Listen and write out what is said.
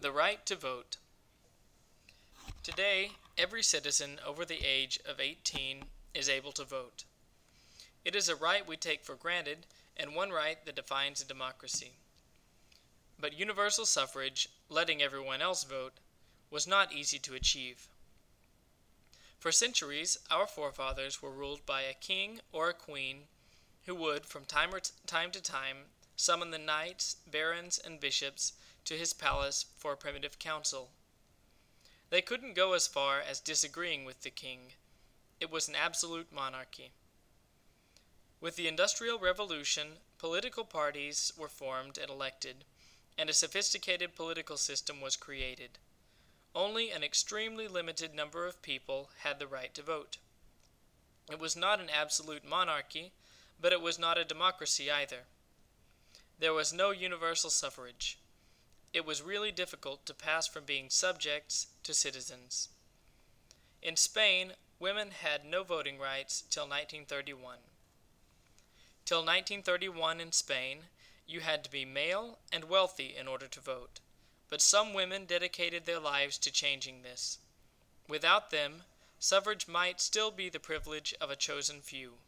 The right to vote. Today, every citizen over the age of 18 is able to vote. It is a right we take for granted, and one right that defines a democracy. But universal suffrage, letting everyone else vote, was not easy to achieve. For centuries, our forefathers were ruled by a king or a queen who would, from time to time, summon the knights, barons, and bishops to his palace for a primitive council. They couldn't go as far as disagreeing with the king. It was an absolute monarchy. With the Industrial Revolution, political parties were formed and elected, and a sophisticated political system was created. Only an extremely limited number of people had the right to vote. It was not an absolute monarchy, but it was not a democracy either. There was no universal suffrage. It was really difficult to pass from being subjects to citizens. In Spain, women had no voting rights till 1931. Till 1931 in Spain, you had to be male and wealthy in order to vote, but some women dedicated their lives to changing this. Without them, suffrage might still be the privilege of a chosen few.